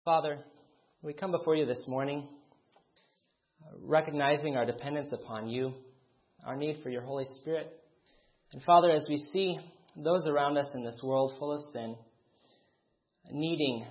Father, we come before you this morning, recognizing our dependence upon you, our need for your Holy Spirit. And Father, as we see those around us in this world full of sin, needing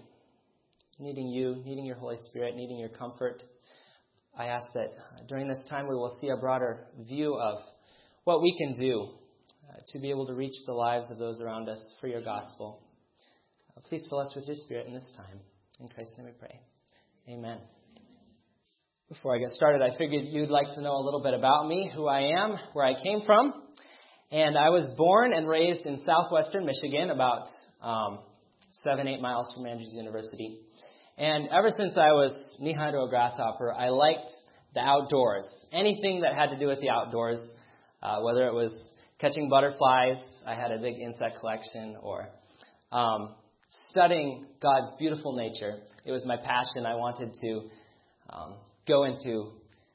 you, needing your Holy Spirit, needing your comfort, I ask that during this time we will see a broader view of what we can do to be able to reach the lives of those around us for your gospel. Please fill us with your Spirit in this time. In Christ's name we pray. Amen. Before I get started, I figured you'd like to know a little bit about me, who I am, where I came from. And I was born and raised in southwestern Michigan, about 7-8 miles from Andrews University. And ever since I was knee-high to a grasshopper, I liked the outdoors. Anything that had to do with the outdoors, whether it was catching butterflies, I had a big insect collection, or studying God's beautiful nature. It was my passion. I wanted to go into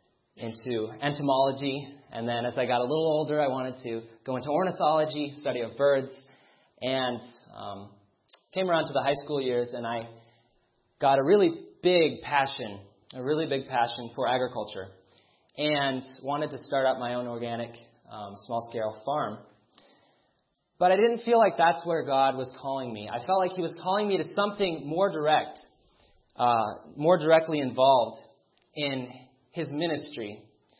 entomology, and then as I got a little older, I wanted to go into ornithology, study of birds, and came around to the high school years, and I got a really big passion for agriculture, and wanted to start up my own organic small-scale farm. But I didn't feel like that's where God was calling me. I felt like He was calling me to something more direct, more directly involved in His ministry.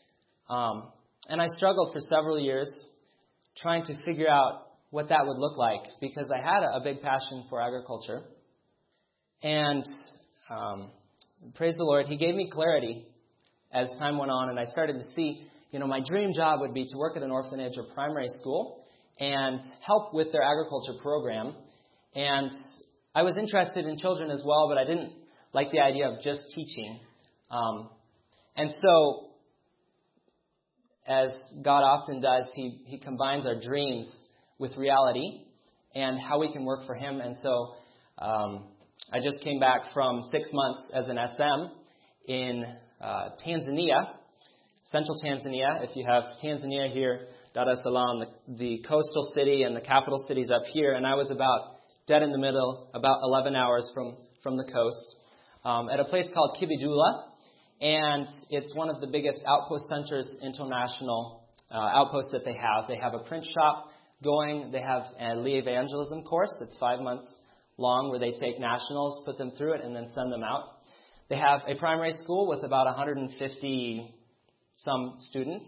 And I struggled for several years trying to figure out what that would look like, because I had a big passion for agriculture. And praise the Lord, He gave me clarity as time went on, and I started to see, my dream job would be to work at an orphanage or primary school and help with their agriculture program. And I was interested in children as well, but I didn't like the idea of just teaching. And so, as God often does, He combines our dreams with reality and how we can work for Him. And so, I just came back from 6 months as an SM in Tanzania, central Tanzania. If you have Tanzania here, Dar es Salaam, the coastal city, and the capital city's up here, and I was about dead in the middle, about 11 hours from the coast, at a place called Kibidula, and it's one of the biggest outpost centers, international outposts that they have. They have a print shop going. They have a Lee evangelism course that's 5 months long, where they take nationals, put them through it, and then send them out. They have a primary school with about 150 some students.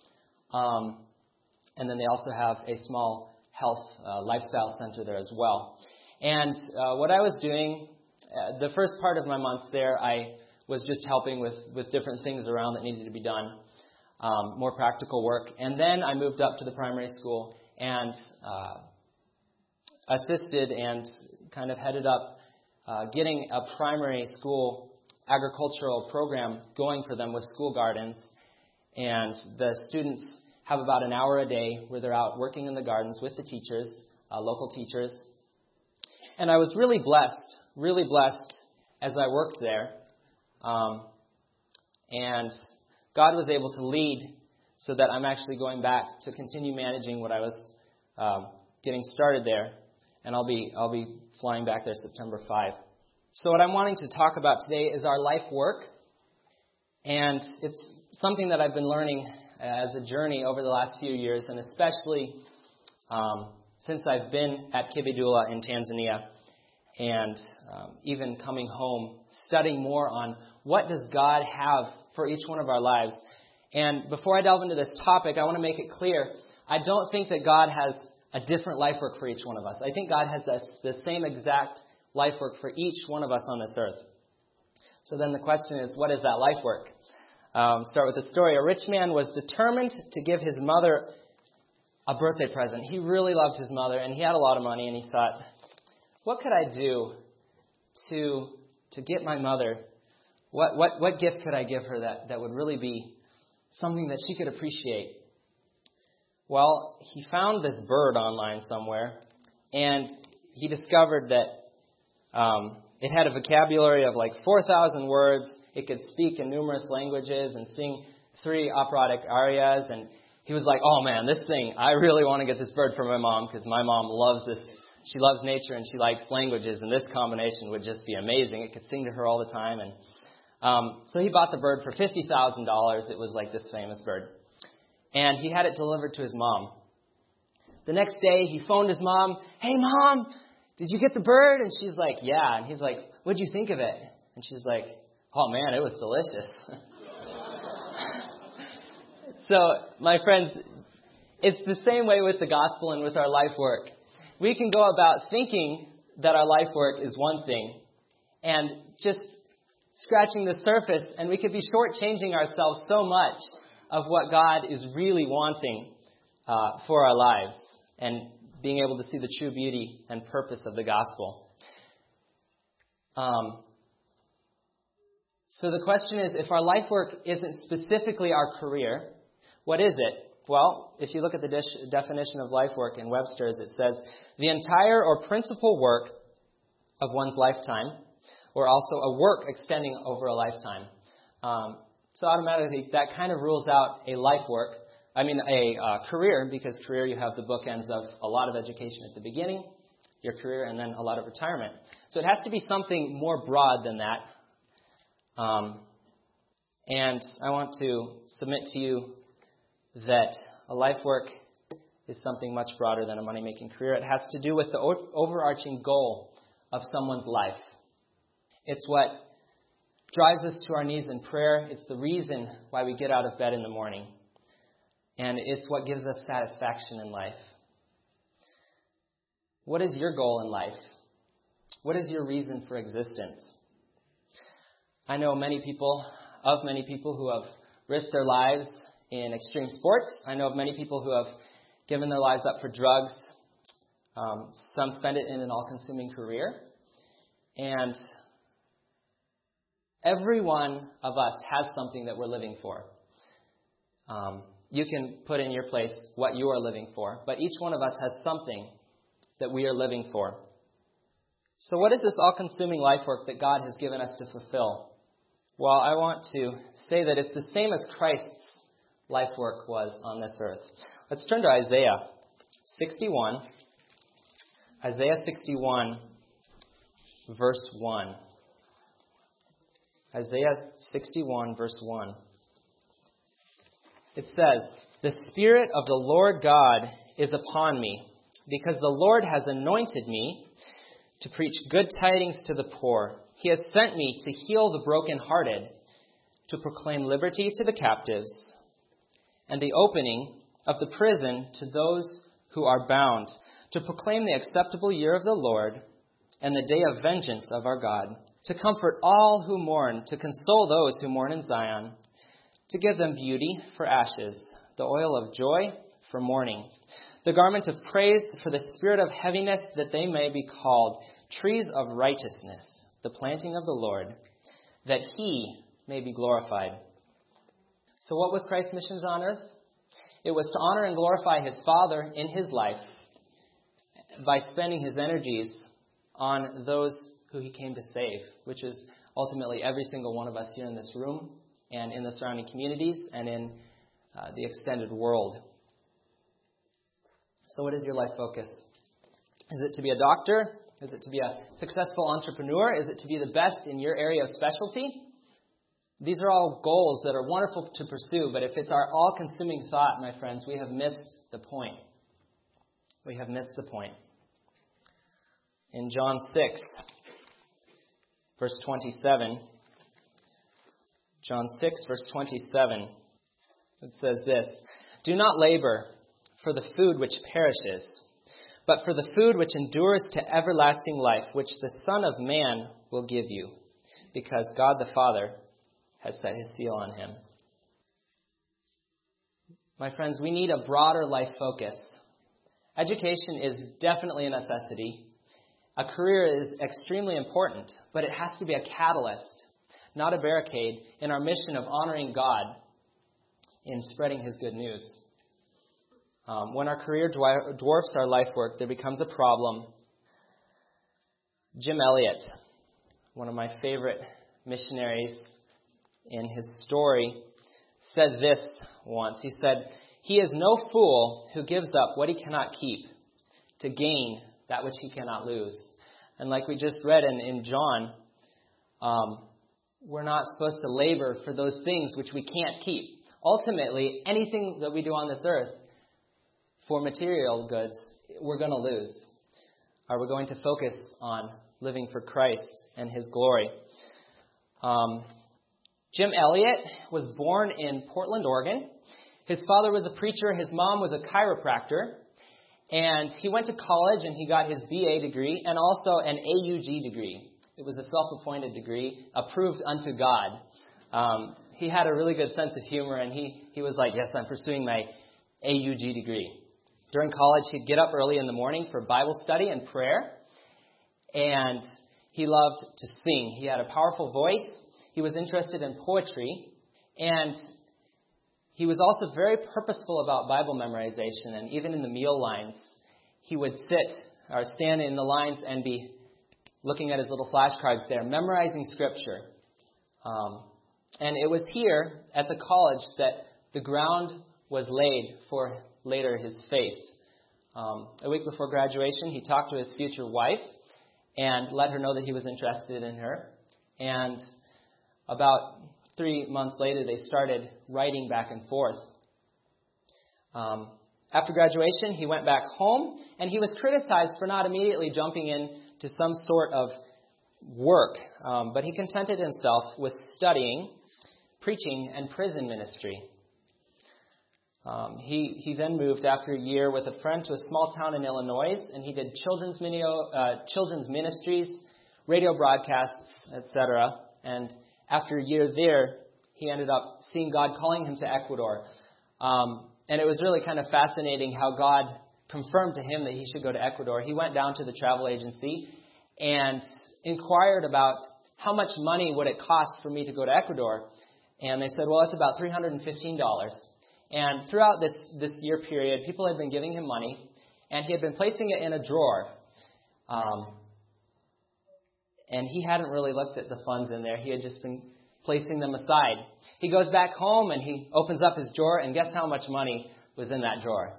And then they also have a small health lifestyle center there as well. And what I was doing, the first part of my months there, I was just helping with different things around that needed to be done, more practical work. And then I moved up to the primary school and assisted and kind of headed up getting a primary school agricultural program going for them with school gardens. And the students have about an hour a day where they're out working in the gardens with the teachers, local teachers. And I was really blessed as I worked there. And God was able to lead so that I'm actually going back to continue managing what I was getting started there. And I'll be flying back there September 5. So what I'm wanting to talk about today is our life work. And it's something that I've been learning as a journey over the last few years, and especially since I've been at Kibidula in Tanzania, and even coming home, studying more on what does God have for each one of our lives. And before I delve into this topic, I want to make it clear, I don't think that God has a different life work for each one of us. I think God has the same exact life work for each one of us on this earth. So then the question is, what is that life work? Start with a story. A rich man was determined to give his mother a birthday present. He really loved his mother, and he had a lot of money, and he thought, what could I do to get my mother, what gift could I give her that would really be something that she could appreciate? Well, he found this bird online somewhere, and he discovered that it had a vocabulary of like 4,000 words. It could speak in numerous languages and sing 3 operatic arias, and he was like, oh man, this thing, I really want to get this bird for my mom, because my mom loves she loves nature and she likes languages, and this combination would just be amazing. It could sing to her all the time. And so he bought the bird for $50,000. It was like this famous bird. And he had it delivered to his mom. The next day, he phoned his mom. Hey, Mom, did you get the bird? And she's like, yeah. And he's like, what'd you think of it? And she's like, oh, man, it was delicious. So, my friends, it's the same way with the gospel and with our life work. We can go about thinking that our life work is one thing and just scratching the surface, and we could be shortchanging ourselves so much of what God is really wanting for our lives and being able to see the true beauty and purpose of the gospel. So the question is, if our life work isn't specifically our career, what is it? Well, if you look at the definition of life work in Webster's, it says, the entire or principal work of one's lifetime, or also a work extending over a lifetime. So automatically, that kind of rules out a career, because career, you have the bookends of a lot of education at the beginning, your career, and then a lot of retirement. So it has to be something more broad than that. And I want to submit to you that a life work is something much broader than a money-making career. It has to do with the overarching goal of someone's life. It's what drives us to our knees in prayer. It's the reason why we get out of bed in the morning. And it's what gives us satisfaction in life. What is your goal in life? What is your reason for existence? I know many people who have risked their lives in extreme sports. I know of many people who have given their lives up for drugs. Some spend it in an all-consuming career. And every one of us has something that we're living for. You can put in your place what you are living for, but each one of us has something that we are living for. So what is this all-consuming life work that God has given us to fulfill? Well, I want to say that it's the same as Christ's life work was on this earth. Let's turn to Isaiah 61. Isaiah 61, verse 1. Isaiah 61, verse 1. It says, "The Spirit of the Lord God is upon me, because the Lord has anointed me to preach good tidings to the poor. He has sent me to heal the brokenhearted, to proclaim liberty to the captives, and the opening of the prison to those who are bound, to proclaim the acceptable year of the Lord and the day of vengeance of our God, to comfort all who mourn, to console those who mourn in Zion, to give them beauty for ashes, the oil of joy for mourning, the garment of praise for the spirit of heaviness, that they may be called trees of righteousness, the planting of the Lord, that He may be glorified." So what was Christ's missions on earth? It was to honor and glorify His Father in His life by spending His energies on those who He came to save, which is ultimately every single one of us here in this room and in the surrounding communities and in the extended world. So what is your life focus? Is it to be a doctor? Is it to be a successful entrepreneur? Is it to be the best in your area of specialty? These are all goals that are wonderful to pursue, but if it's our all-consuming thought, my friends, we have missed the point. We have missed the point. In John 6, verse 27, John 6, verse 27, it says this, "Do not labor for the food which perishes, but for the food which endures to everlasting life, which the Son of Man will give you, because God the Father has set His seal on Him." My friends, we need a broader life focus. Education is definitely a necessity. A career is extremely important, but it has to be a catalyst, not a barricade, in our mission of honoring God in spreading His good news. When our career dwarfs our life work, there becomes a problem. Jim Elliot, one of my favorite missionaries, in his story, said this once. He said, "He is no fool who gives up what he cannot keep to gain that which he cannot lose. And like we just read in John, we're not supposed to labor for those things which we can't keep. Ultimately, anything that we do on this earth for material goods, we're going to lose. Are we going to focus on living for Christ and His glory? Jim Elliot was born in Portland, Oregon. His father was a preacher. His mom was a chiropractor. And he went to college and he got his BA degree and also an AUG degree. It was a self-appointed degree, approved unto God. He had a really good sense of humor, and he was like, yes, I'm pursuing my AUG degree. During college, he'd get up early in the morning for Bible study and prayer, and he loved to sing. He had a powerful voice. He was interested in poetry, and he was also very purposeful about Bible memorization, and even in the meal lines, he would sit or stand in the lines and be looking at his little flashcards there, memorizing Scripture. And it was here at the college that the ground was laid for later his faith. A week before graduation, he talked to his future wife and let her know that he was interested in her. And about 3 months later, they started writing back and forth. After graduation, he went back home, and he was criticized for not immediately jumping into some sort of work. But he contented himself with studying, preaching, and prison ministry. He then moved after a year with a friend to a small town in Illinois, and he did children's ministries, radio broadcasts, etc. And after a year there, he ended up seeing God calling him to Ecuador. And it was really kind of fascinating how God confirmed to him that he should go to Ecuador. He went down to the travel agency and inquired about how much money would it cost for me to go to Ecuador. And they said, well, it's about $315. And throughout this year period, people had been giving him money, and he had been placing it in a drawer. And he hadn't really looked at the funds in there. He had just been placing them aside. He goes back home, and he opens up his drawer, and guess how much money was in that drawer?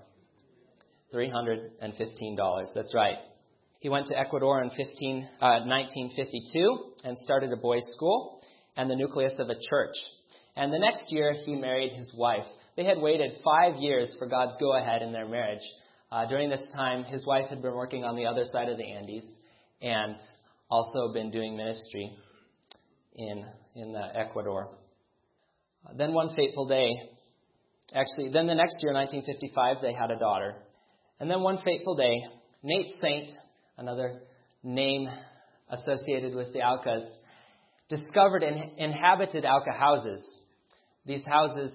$315. That's right. He went to Ecuador in 1952 and started a boys' school and the nucleus of a church. And the next year, he married his wife. They had waited 5 years for God's go-ahead in their marriage. During this time, his wife had been working on the other side of the Andes and also been doing ministry in Ecuador. Then one fateful day, then the next year, 1955, they had a daughter. And then one fateful day, Nate Saint, another name associated with the Aucas, discovered inhabited Auca houses. These houses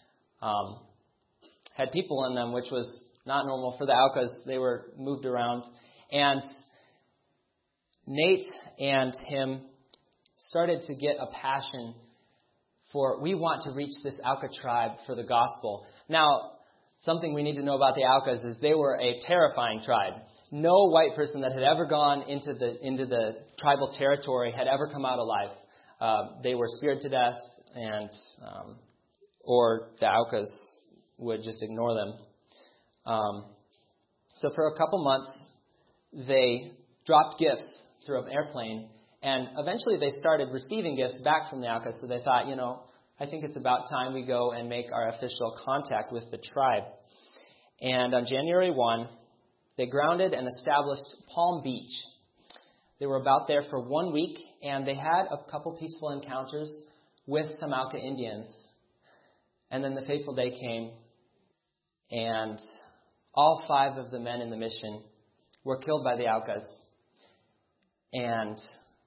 had people in them, which was not normal for the Aucas. They were moved around. And Nate and him started to get a passion for, we want to reach this Auca tribe for the gospel. Now, something we need to know about the Aucas is they were a terrifying tribe. No white person that had ever gone into the tribal territory had ever come out alive. They were speared to death, and or the Aucas would just ignore them. So for a couple months, they dropped gifts through an airplane, and eventually they started receiving gifts back from the Aucas. So they thought, I think it's about time we go and make our official contact with the tribe. And on January 1, they grounded and established Palm Beach. They were about there for 1 week, and they had a couple peaceful encounters with some Auca Indians. And then the fateful day came, and all 5 of the men in the mission were killed by the Aucas. And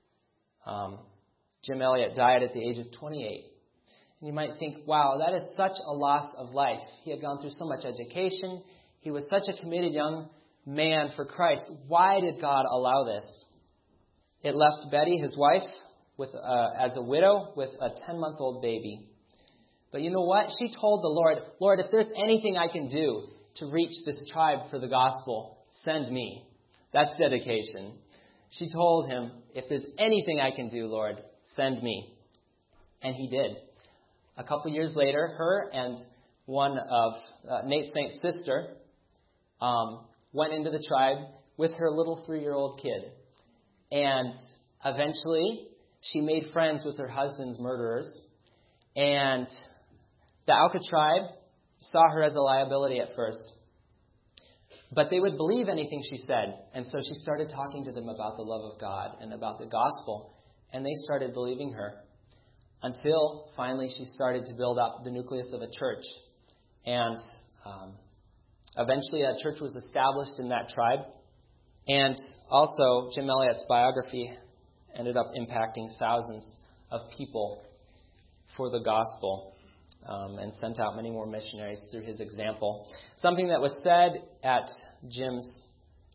Jim Elliot died at the age of 28. And you might think, wow, that is such a loss of life. He had gone through so much education. He was such a committed young man for Christ. Why did God allow this? It left Betty, his wife, as a widow with a 10-month-old baby. But you know what? She told the Lord, Lord, if there's anything I can do to reach this tribe for the gospel, send me. That's dedication. She told him, if there's anything I can do, Lord, send me. And he did. A couple years later, her and one of Nate Saint's sister went into the tribe, with her little 3-year-old kid. And eventually, she made friends with her husband's murderers. And the Auca tribe saw her as a liability at first. But they would believe anything she said. And so she started talking to them about the love of God and about the gospel. And they started believing her. Until finally she started to build up the nucleus of a church. And eventually a church was established in that tribe. And also Jim Elliot's biography ended up impacting thousands of people for the gospel. And sent out many more missionaries through his example. Something that was said at Jim's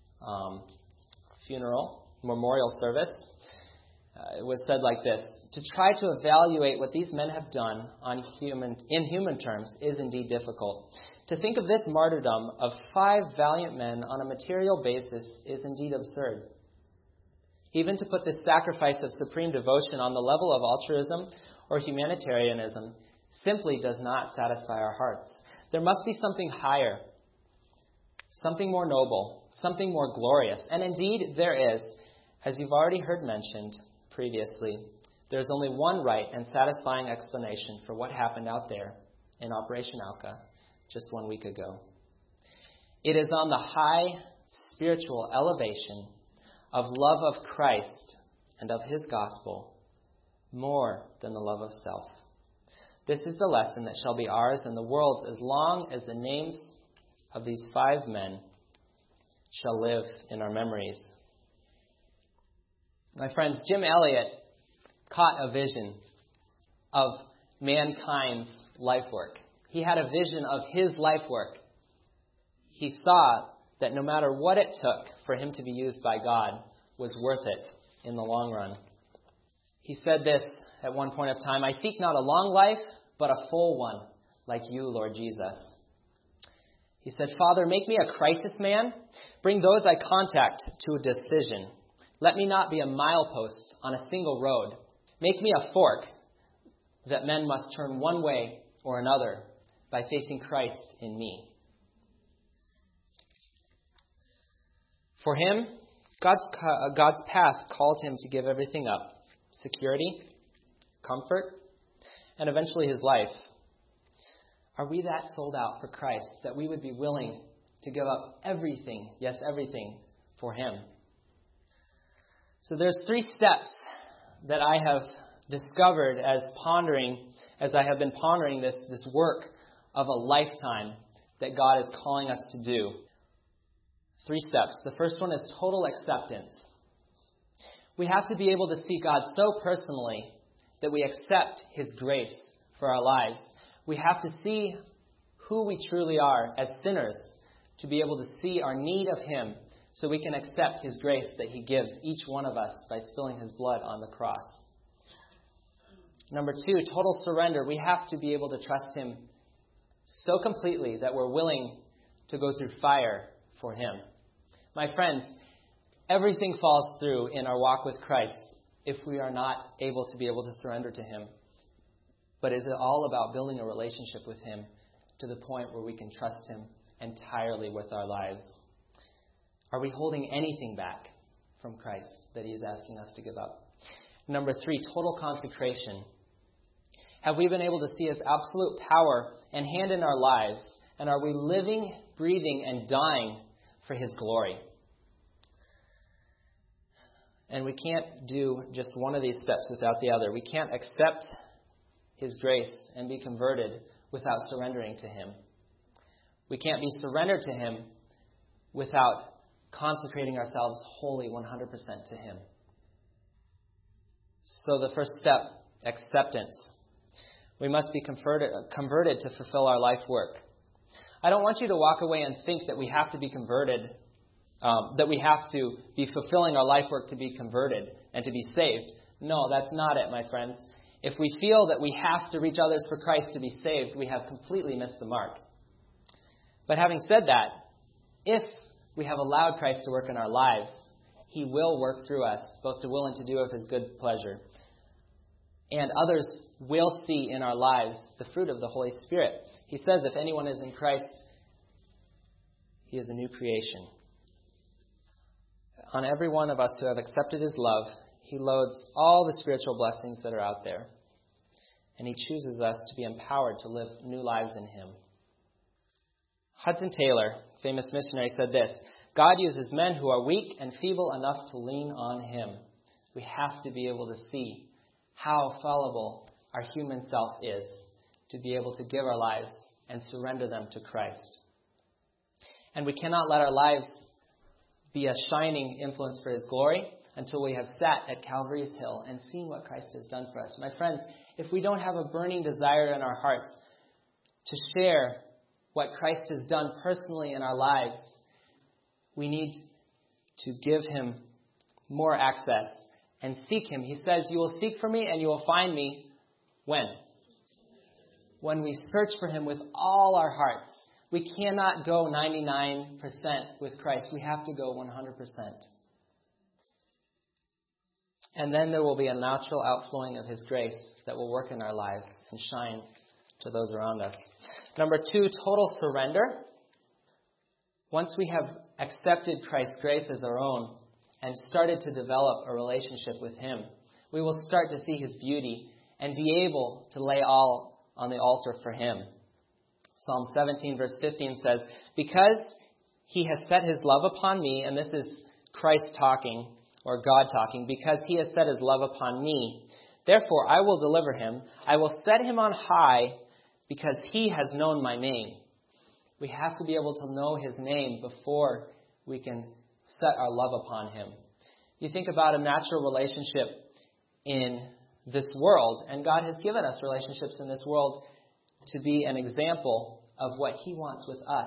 funeral, memorial service, it was said like this: to try to evaluate what these men have done in human terms is indeed difficult. To think of this martyrdom of 5 valiant men on a material basis is indeed absurd. Even to put this sacrifice of supreme devotion on the level of altruism or humanitarianism simply does not satisfy our hearts. There must be something higher, something more noble, something more glorious. And indeed there is, as you've already heard mentioned previously. There's only one right and satisfying explanation for what happened out there in Operation Auca just 1 week ago. It is on the high spiritual elevation of love of Christ and of his gospel more than the love of self. This is the lesson that shall be ours and the world's as long as the names of these 5 men shall live in our memories. My friends, Jim Elliot caught a vision of mankind's life work. He had a vision of his life work. He saw that no matter what it took for him to be used by God was worth it in the long run. He said this at one point of time: I seek not a long life, but a full one, like you, Lord Jesus. He said, Father, make me a crisis man. Bring those I contact to a decision. Let me not be a milepost on a single road. Make me a fork that men must turn one way or another by facing Christ in me. For him, God's path called him to give everything up: security, comfort, and eventually his life. Are we that sold out for Christ that we would be willing to give up everything, yes, everything, for him? So there's 3 steps that I have discovered as I have been pondering this work of a lifetime that God is calling us to do. 3 steps. The first one is total acceptance. We have to be able to see God so personally that we accept his grace for our lives. We have to see who we truly are as sinners to be able to see our need of him so we can accept his grace that he gives each one of us by spilling his blood on the cross. Number 2, total surrender. We have to be able to trust him so completely that we're willing to go through fire for him. My friends, everything falls through in our walk with Christ if we are not able to surrender to him. But is it all about building a relationship with him to the point where we can trust him entirely with our lives? Are we holding anything back from Christ that he is asking us to give up? Number 3, total consecration. Have we been able to see his absolute power and hand in our lives? And are we living, breathing, and dying for his glory? And we can't do just one of these steps without the other. We can't accept his grace and be converted without surrendering to him. We can't be surrendered to him without consecrating ourselves wholly 100% to him. So the first step, acceptance. We must be converted to fulfill our life work. I don't want you to walk away and think that we have to be converted, that we have to be fulfilling our life work to be converted and to be saved. No, that's not it, my friends. If we feel that we have to reach others for Christ to be saved, we have completely missed the mark. But having said that, if we have allowed Christ to work in our lives, he will work through us, both to will and to do of his good pleasure. And others will see in our lives the fruit of the Holy Spirit. He says, if anyone is in Christ, he is a new creation. on every one of us who have accepted his love, he loads all the spiritual blessings that are out there. And he chooses us to be empowered to live new lives in him. Hudson Taylor, famous missionary, said this: God uses men who are weak and feeble enough to lean on him. We have to be able to see how fallible our human self is to be able to give our lives and surrender them to Christ. And we cannot let our lives be a shining influence for his glory until we have sat at Calvary's Hill and seen what Christ has done for us. My friends, if we don't have a burning desire in our hearts to share what Christ has done personally in our lives, we need to give him more access and seek him. He says, you will seek for me and you will find me when? When we search for him with all our hearts. We cannot go 99% with Christ. We have to go 100%. And then there will be a natural outflowing of his grace that will work in our lives and shine to those around us. Number 2, total surrender. Once we have accepted Christ's grace as our own and started to develop a relationship with him, we will start to see his beauty and be able to lay all on the altar for him. Psalm 17 verse 15 says, because he has set his love upon me, and this is Christ talking, or God talking, because he has set his love upon me, therefore I will deliver him. I will set him on high because he has known my name. We have to be able to know his name before we can set our love upon him. You think about a natural relationship in this world, and God has given us relationships in this world to be an example of what he wants with us.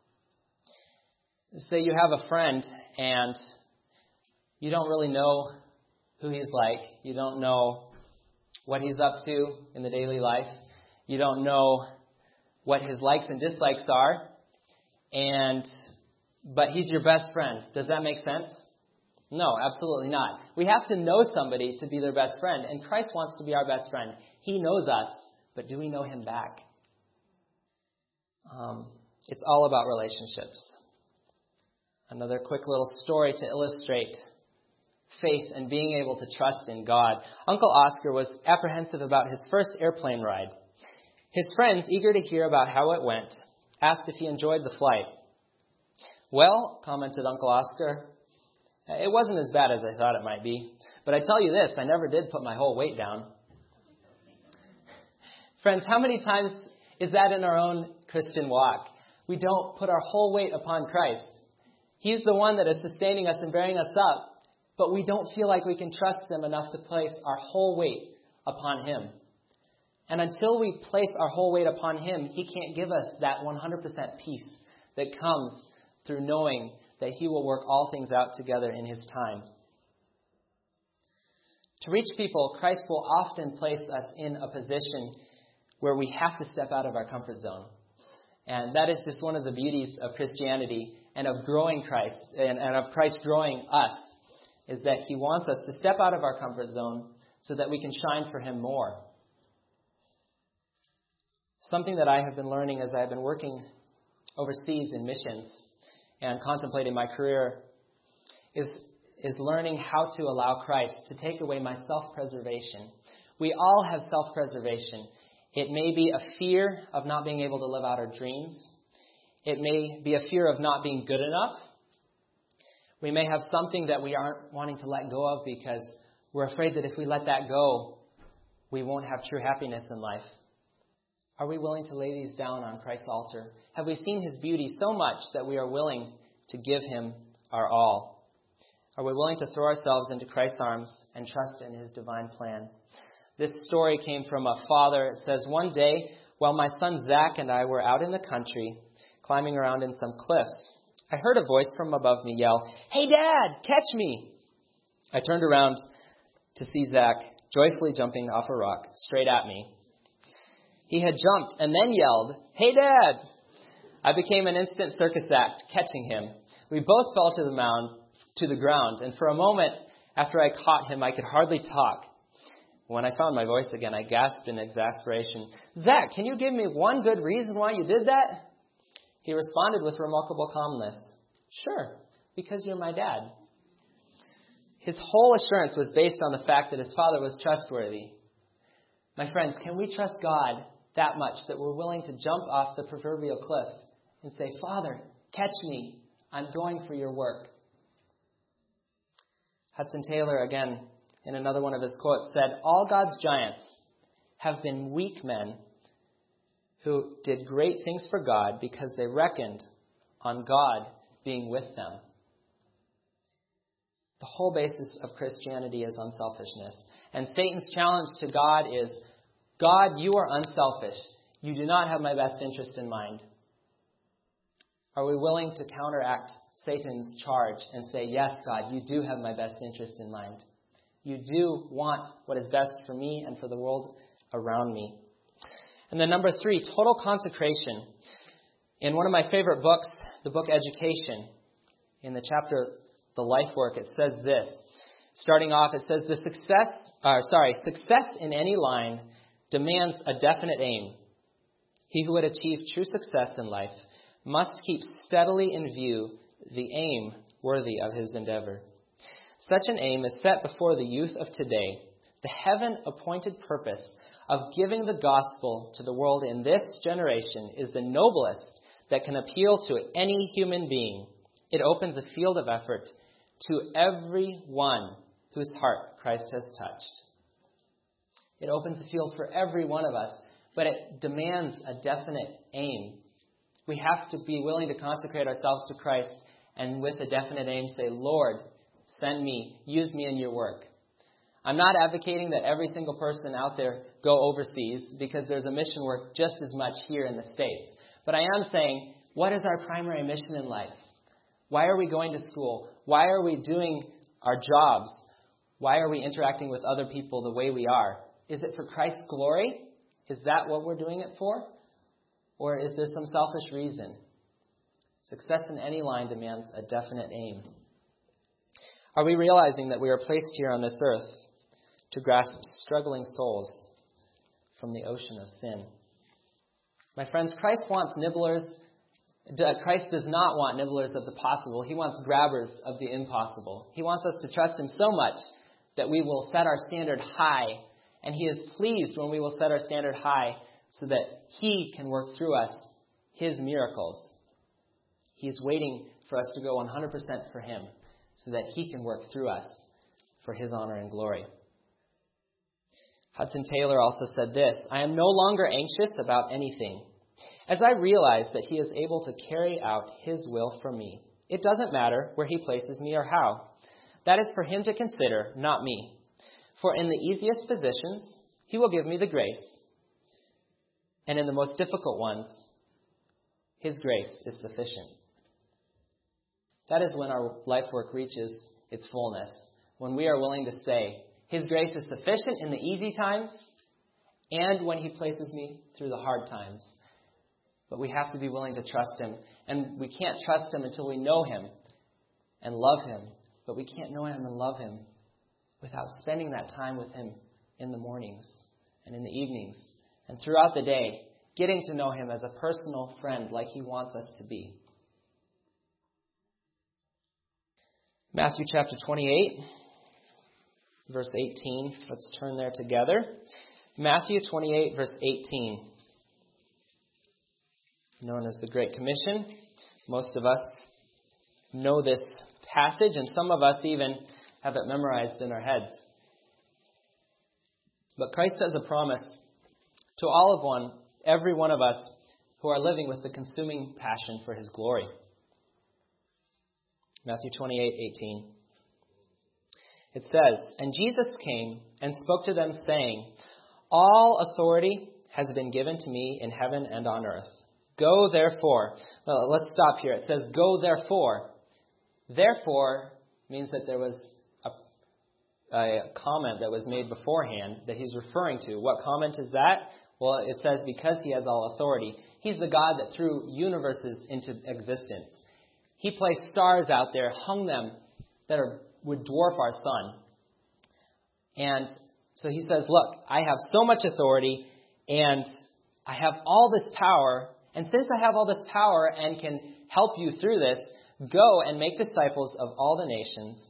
Say you have a friend and you don't really know who he's like. You don't know what he's up to in the daily life. You don't know what his likes and dislikes are. But he's your best friend. Does that make sense? No, absolutely not. We have to know somebody to be their best friend. And Christ wants to be our best friend. He knows us, but do we know him back? It's all about relationships. Another quick little story to illustrate faith and being able to trust in God. Uncle Oscar was apprehensive about his first airplane ride. His friends, eager to hear about how it went, asked if he enjoyed the flight. Well, commented Uncle Oscar, it wasn't as bad as I thought it might be. But I tell you this, I never did put my whole weight down. Friends, how many times is that in our own Christian walk? We don't put our whole weight upon Christ. He's the one that is sustaining us and bearing us up, but we don't feel like we can trust him enough to place our whole weight upon him. And until we place our whole weight upon him, he can't give us that 100% peace that comes through knowing that he will work all things out together in his time. To reach people, Christ will often place us in a position where we have to step out of our comfort zone. And that is just one of the beauties of Christianity and of growing Christ, and of Christ growing us, is that he wants us to step out of our comfort zone so that we can shine for him more. Something that I have been learning as I have been working overseas in missions and contemplating my career is learning how to allow Christ to take away my self-preservation. We all have self-preservation. It may be a fear of not being able to live out our dreams. It may be a fear of not being good enough. We may have something that we aren't wanting to let go of because we're afraid that if we let that go, we won't have true happiness in life. Are we willing to lay these down on Christ's altar? Have we seen his beauty so much that we are willing to give him our all? Are we willing to throw ourselves into Christ's arms and trust in his divine plan? This story came from a father. It says, one day, while my son Zach and I were out in the country, climbing around in some cliffs, I heard a voice from above me yell, "Hey, Dad, catch me!" I turned around to see Zach joyfully jumping off a rock straight at me. He had jumped and then yelled, "Hey, Dad!" I became an instant circus act, catching him. We both fell to the ground, and for a moment after I caught him, I could hardly talk. When I found my voice again, I gasped in exasperation, "Zach, can you give me one good reason why you did that?" He responded with remarkable calmness, "Sure, because you're my dad." His whole assurance was based on the fact that his Father was trustworthy. My friends, can we trust God that much that we're willing to jump off the proverbial cliff and say, Father, catch me. I'm going for your work. Hudson Taylor, again, in another one of his quotes, said, all God's giants have been weak men who did great things for God because they reckoned on God being with them. The whole basis of Christianity is unselfishness. And Satan's challenge to God is, God, you are unselfish. You do not have my best interest in mind. Are we willing to counteract Satan's charge and say, yes, God, you do have my best interest in mind. You do want what is best for me and for the world around me. And then number 3, total consecration. In one of my favorite books, the book Education, in the chapter The Life Work, it says this. Starting off, it says, success in any line demands a definite aim. He who would achieve true success in life must keep steadily in view the aim worthy of his endeavor. Such an aim is set before the youth of today. The heaven-appointed purpose of giving the gospel to the world in this generation is the noblest that can appeal to any human being. It opens a field of effort to every one whose heart Christ has touched. It opens a field for every one of us, but it demands a definite aim. We have to be willing to consecrate ourselves to Christ and with a definite aim say, Lord, send me, use me in your work. I'm not advocating that every single person out there go overseas because there's a mission work just as much here in the States. But I am saying, what is our primary mission in life? Why are we going to school? Why are we doing our jobs? Why are we interacting with other people the way we are? Is it for Christ's glory? Is that what we're doing it for? Or is there some selfish reason? Success in any line demands a definite aim. Are we realizing that we are placed here on this earth to grasp struggling souls from the ocean of sin? My friends, Christ does not want nibblers of the possible. He wants grabbers of the impossible. He wants us to trust him so much that we will set our standard high. And he is pleased when we will set our standard high so that he can work through us his miracles. He's waiting for us to go 100% for him so that he can work through us for his honor and glory. Hudson Taylor also said this, I am no longer anxious about anything, as I realize that he is able to carry out his will for me. It doesn't matter where he places me or how. That is for him to consider, not me. For in the easiest positions, he will give me the grace. And in the most difficult ones, his grace is sufficient. That is when our life work reaches its fullness. When we are willing to say, his grace is sufficient in the easy times and when he places me through the hard times. But we have to be willing to trust him. And we can't trust him until we know him and love him. But we can't know him and love him without spending that time with him in the mornings and in the evenings and throughout the day, getting to know him as a personal friend like he wants us to be. Matthew chapter 28, verse 18. Let's turn there together. Matthew 28, verse 18. Known as the Great Commission. Most of us know this passage, and some of us even have it memorized in our heads. But Christ has a promise to every one of us who are living with the consuming passion for his glory. Matthew 28:18. It says, And Jesus came and spoke to them, saying, All authority has been given to me in heaven and on earth. Go therefore. Well, let's stop here. It says, Go therefore. Therefore means that there was a comment that was made beforehand that he's referring to. What comment is that? Well, it says because he has all authority. He's the God that threw universes into existence. He placed stars out there, hung them that would dwarf our sun. And so he says, look, I have so much authority and I have all this power. And since I have all this power and can help you through this, go and make disciples of all the nations,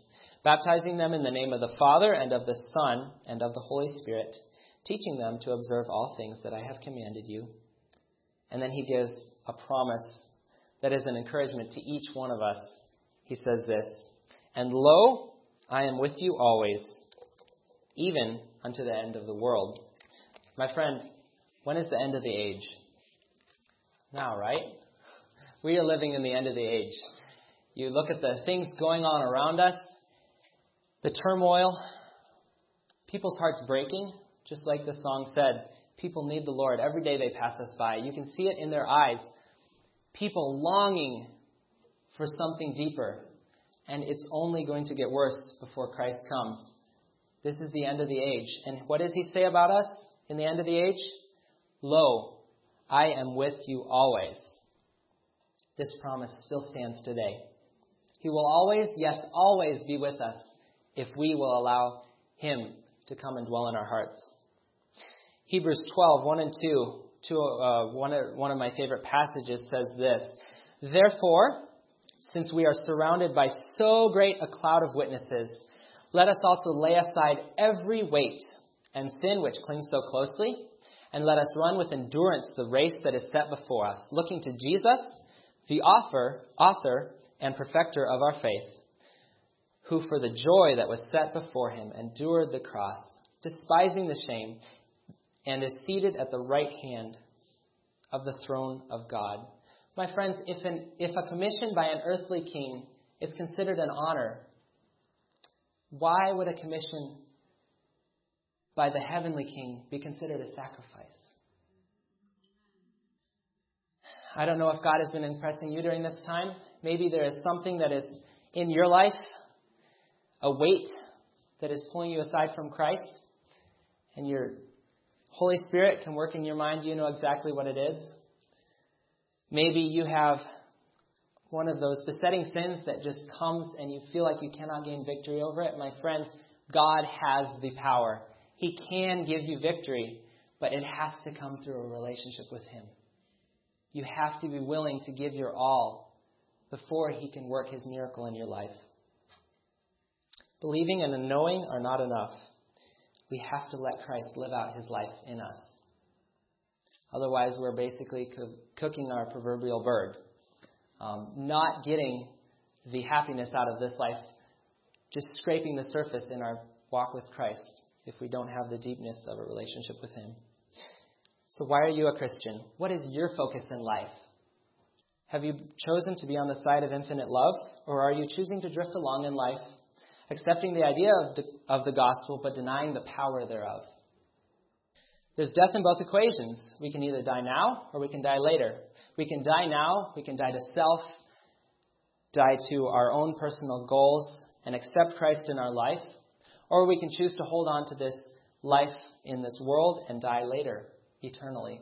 baptizing them in the name of the Father and of the Son and of the Holy Spirit, teaching them to observe all things that I have commanded you. And then he gives a promise that is an encouragement to each one of us. He says this, "And lo, I am with you always, even unto the end of the world." My friend, when is the end of the age? Now, right? We are living in the end of the age. You look at the things going on around us, the turmoil, people's hearts breaking, just like the song said. People need the Lord. Every day they pass us by. You can see it in their eyes. People longing for something deeper. And it's only going to get worse before Christ comes. This is the end of the age. And what does he say about us in the end of the age? Lo, I am with you always. This promise still stands today. He will always, yes, always be with us if we will allow him to come and dwell in our hearts. Hebrews 12, 1 and 2, one of my favorite passages says this, "Therefore, since we are surrounded by so great a cloud of witnesses, let us also lay aside every weight and sin which clings so closely, and let us run with endurance the race that is set before us, looking to Jesus, the author and perfecter of our faith, who for the joy that was set before him endured the cross, despising the shame, and is seated at the right hand of the throne of God." My friends, if a commission by an earthly king is considered an honor, why would a commission by the heavenly king be considered a sacrifice? I don't know if God has been impressing you during this time. Maybe there is something that is in your life, a weight that is pulling you aside from Christ, and your Holy Spirit can work in your mind. You know exactly what it is. Maybe you have one of those besetting sins that just comes and you feel like you cannot gain victory over it. My friends, God has the power. He can give you victory, but it has to come through a relationship with him. You have to be willing to give your all before he can work his miracle in your life. Believing and knowing are not enough. We have to let Christ live out his life in us. Otherwise, we're basically cooking our proverbial bird, not getting the happiness out of this life, just scraping the surface in our walk with Christ if we don't have the deepness of a relationship with him. So why are you a Christian? What is your focus in life? Have you chosen to be on the side of infinite love, or are you choosing to drift along in life, accepting the idea of the gospel but denying the power thereof? There's death in both equations. We can either die now or we can die later. We can die now, we can die to self, die to our own personal goals, and accept Christ in our life. Or we can choose to hold on to this life in this world and die later, eternally.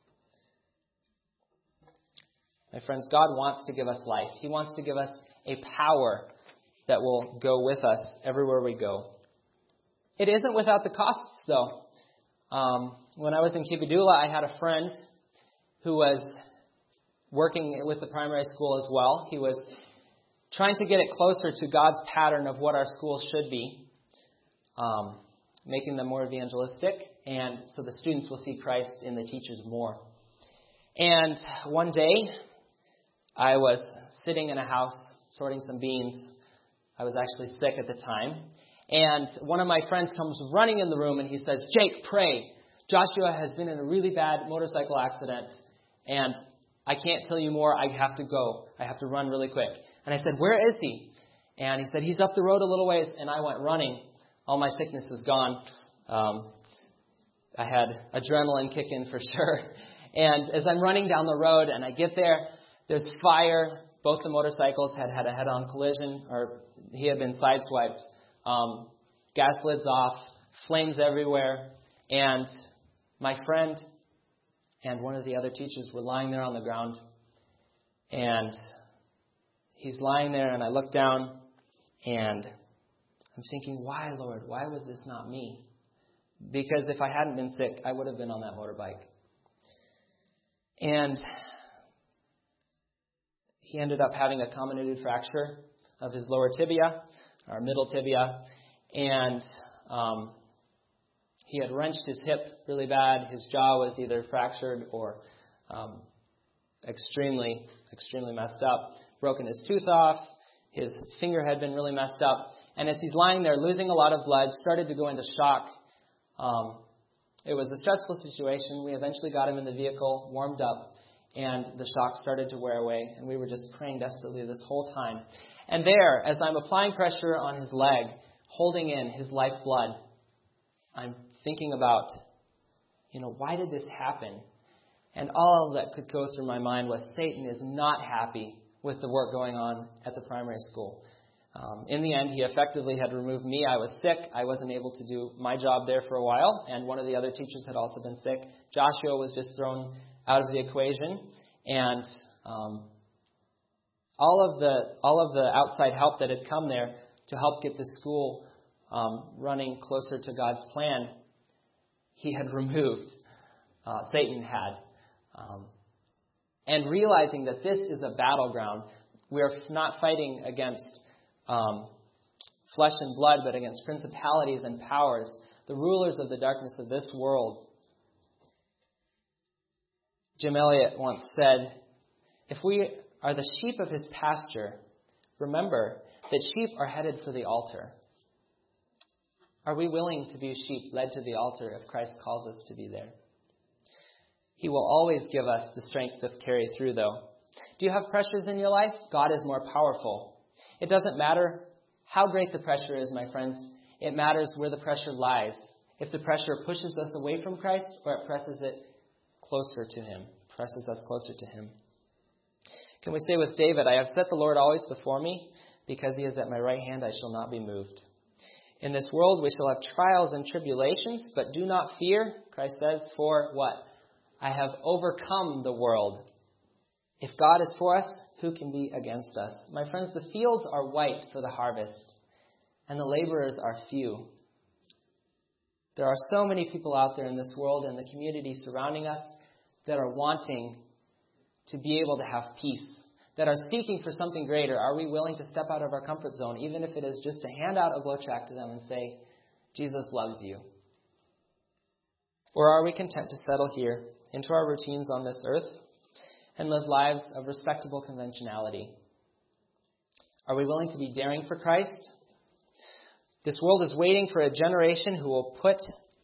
My friends, God wants to give us life. He wants to give us a power that will go with us everywhere we go. It isn't without the costs, though. When I was in Kibidula, I had a friend who was working with the primary school as well. He was trying to get it closer to God's pattern of what our schools should be, making them more evangelistic, and so the students will see Christ in the teachers more. And one day, I was sitting in a house sorting some beans. I was actually sick at the time. And one of my friends comes running in the room and he says, "Jake, pray. Joshua has been in a really bad motorcycle accident and I can't tell you more. I have to go. I have to run really quick." And I said, "Where is he?" And he said, "He's up the road a little ways." And I went running. All my sickness was gone. I had adrenaline kicking for sure. And as I'm running down the road and I get there, there's fire. Both the motorcycles had a head-on collision, or he had been sideswiped. Gas lids off, flames everywhere, and my friend and one of the other teachers were lying there on the ground, and he's lying there, and I look down, and I'm thinking, why, Lord? Why was this not me? Because if I hadn't been sick, I would have been on that motorbike. And he ended up having a comminuted fracture of his lower tibia. our middle tibia, and he had wrenched his hip really bad. His jaw was either fractured or extremely messed up. Broken his tooth off. His finger had been really messed up. And as he's lying there losing a lot of blood, started to go into shock. It was a stressful situation. We eventually got him in the vehicle, warmed up, and the shock started to wear away. And we were just praying desperately this whole time. And there, as I'm applying pressure on his leg, holding in his lifeblood, I'm thinking about, why did this happen? And all that could go through my mind was Satan is not happy with the work going on at the primary school. In the end, he effectively had removed me. I was sick. I wasn't able to do my job there for a while, and one of the other teachers had also been sick. Joshua was just thrown out of the equation, and all of the outside help that had come there to help get the school running closer to God's plan, he had removed. Satan had. And realizing that this is a battleground, we're not fighting against flesh and blood, but against principalities and powers, the rulers of the darkness of this world. Jim Elliot once said, if we are the sheep of his pasture, remember that sheep are headed for the altar. Are we willing to be sheep led to the altar if Christ calls us to be there? He will always give us the strength to carry through, though. Do you have pressures in your life? God is more powerful. It doesn't matter how great the pressure is, my friends. It matters where the pressure lies. If the pressure pushes us away from Christ or it presses us closer to Him. Can we say with David, I have set the Lord always before me, because He is at my right hand, I shall not be moved. In this world we shall have trials and tribulations, but do not fear, Christ says, for what? I have overcome the world. If God is for us, who can be against us? My friends, the fields are white for the harvest, and the laborers are few. There are so many people out there in this world and the community surrounding us that are wanting to be able to have peace, that are seeking for something greater. Are we willing to step out of our comfort zone, even if it is just to hand out a blow tract to them and say, Jesus loves you? Or are we content to settle here into our routines on this earth and live lives of respectable conventionality? Are we willing to be daring for Christ? This world is waiting for a generation who will put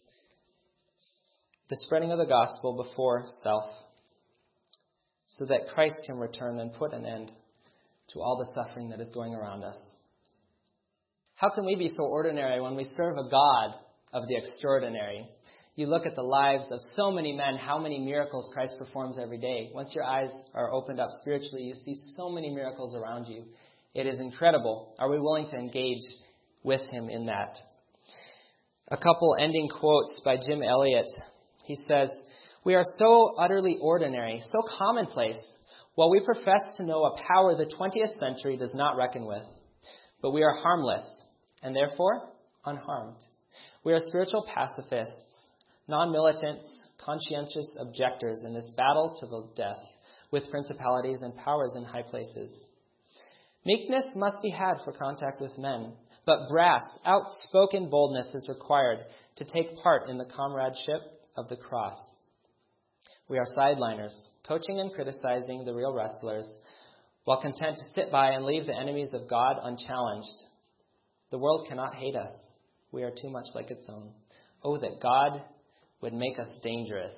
the spreading of the gospel before self, so that Christ can return and put an end to all the suffering that is going around us. How can we be so ordinary when we serve a God of the extraordinary? You look at the lives of so many men, how many miracles Christ performs every day. Once your eyes are opened up spiritually, you see so many miracles around you. It is incredible. Are we willing to engage with Him in that? A couple ending quotes by Jim Elliot. He says, we are so utterly ordinary, so commonplace, while we profess to know a power the 20th century does not reckon with. But we are harmless, and therefore unharmed. We are spiritual pacifists, non-militants, conscientious objectors in this battle to the death with principalities and powers in high places. Meekness must be had for contact with men, but brass, outspoken boldness is required to take part in the comradeship of the cross. We are sideliners, coaching and criticizing the real wrestlers, while content to sit by and leave the enemies of God unchallenged. The world cannot hate us. We are too much like its own. Oh, that God would make us dangerous.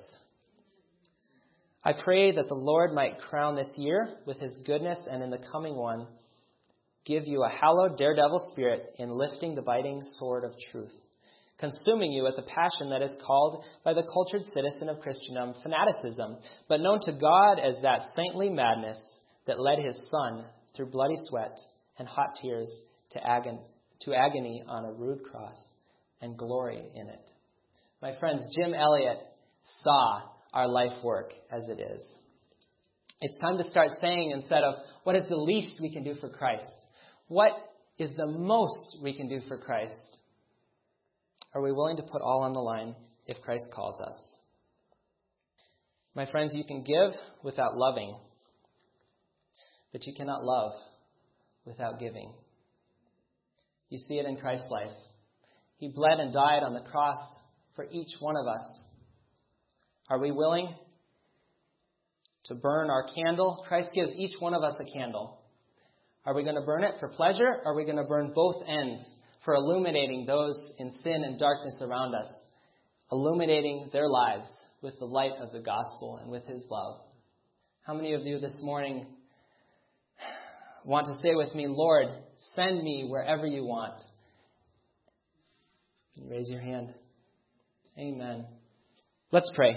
I pray that the Lord might crown this year with His goodness, and in the coming one, give you a hallowed daredevil spirit in lifting the biting sword of truth, consuming you with the passion that is called by the cultured citizen of Christendom fanaticism, but known to God as that saintly madness that led His Son through bloody sweat and hot tears to agony on a rude cross and glory in it. My friends, Jim Elliot saw our life work as it is. It's time to start saying, instead of, what is the least we can do for Christ? What is the most we can do for Christ? Are we willing to put all on the line if Christ calls us? My friends, you can give without loving, but you cannot love without giving. You see it in Christ's life. He bled and died on the cross for each one of us. Are we willing to burn our candle? Christ gives each one of us a candle. Are we going to burn it for pleasure? Or are we going to burn both ends for illuminating those in sin and darkness around us, illuminating their lives with the light of the gospel and with his love? How many of you this morning want to say with me, Lord, send me wherever you want? Can you raise your hand? Amen. Let's pray.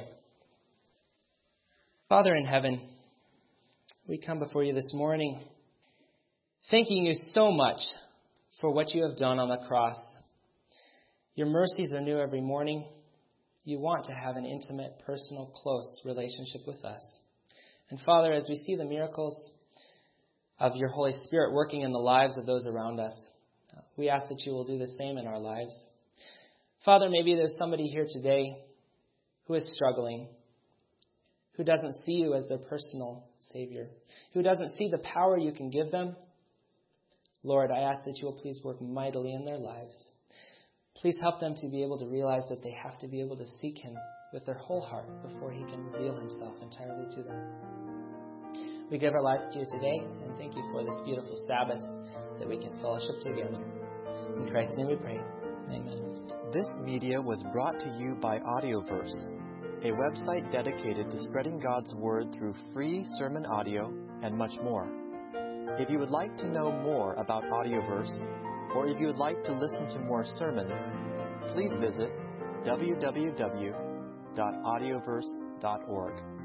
Father in heaven, we come before you this morning thanking you so much for what you have done on the cross. Your mercies are new every morning. You want to have an intimate, personal, close relationship with us. And Father, as we see the miracles of your Holy Spirit working in the lives of those around us, we ask that you will do the same in our lives. Father, maybe there's somebody here today who is struggling, who doesn't see you as their personal Savior, who doesn't see the power you can give them. Lord, I ask that you will please work mightily in their lives. Please help them to be able to realize that they have to be able to seek him with their whole heart before he can reveal himself entirely to them. We give our lives to you today, and thank you for this beautiful Sabbath that we can fellowship together. In Christ's name we pray. Amen. This media was brought to you by Audioverse, a website dedicated to spreading God's Word through free sermon audio and much more. If you would like to know more about Audioverse, or if you would like to listen to more sermons, please visit www.audioverse.org.